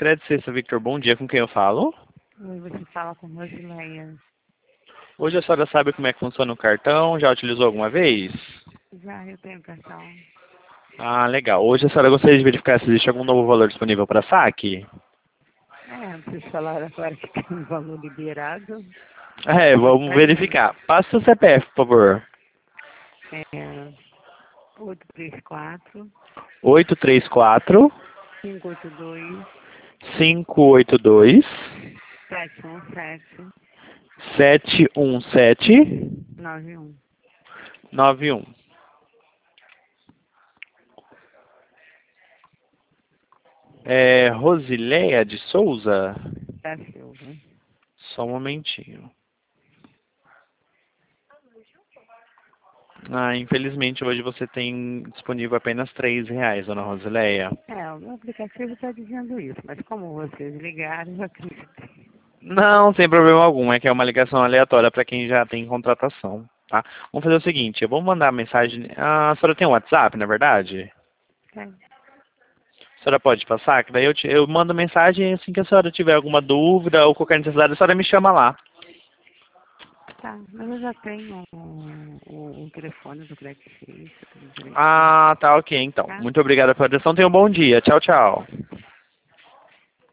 Crédito Sexta Victor, bom dia, com quem eu falo? Oi, você fala com Rosileia. Hoje a senhora sabe como é que funciona o cartão? Já utilizou alguma vez? Já eu tenho cartão. Ah, legal. Hoje a senhora gostaria de verificar se existe algum novo valor disponível para saque? Vocês falaram agora que tem um valor liberado. Vamos verificar. Passa o CPF, por favor. 834 834 582 582 717 717 91. 91. Rosileia de Souza? Da Silva. Só um momentinho. Ah, infelizmente hoje você tem disponível apenas R$ 3, dona Rosileia. O meu aplicativo está dizendo isso, mas como vocês ligaram, eu acreditei. Não, sem problema algum. É que é uma ligação aleatória para quem já tem contratação, tá? Vamos fazer o seguinte, eu vou mandar a mensagem... Ah, a senhora tem um WhatsApp, na verdade? É, A senhora pode passar? Que daí eu mando mensagem assim que a senhora tiver alguma dúvida ou qualquer necessidade, a senhora me chama lá. tá, mas eu já tenho o telefone do Crédito Suíço, tudo direitinho. Ah, tá ok, então. Tá? Muito obrigada pela atenção. Tenha um bom dia. Tchau, tchau.